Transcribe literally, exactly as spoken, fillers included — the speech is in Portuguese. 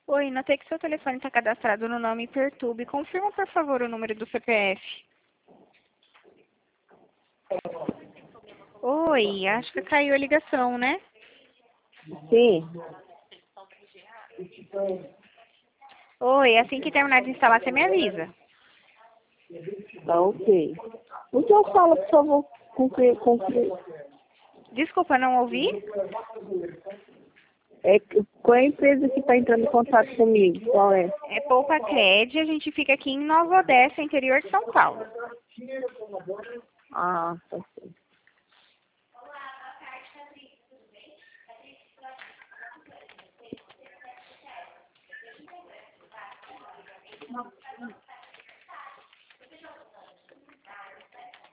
Oi, notei que seu telefone está cadastrado no nome Perturbe. Confirma, por favor, o número do C P F. Oi, acho que caiu a ligação, né? Sim. Oi, assim que terminar de instalar, você me avisa. Tá ok. Então fala, por favor, com que, com que, Desculpa, não ouvi? é, que- qual é a empresa que está entrando em contato comigo? Qual é? É Poupa Cred, a gente fica aqui em Nova Odessa, interior de São Paulo. Ah, tá certo.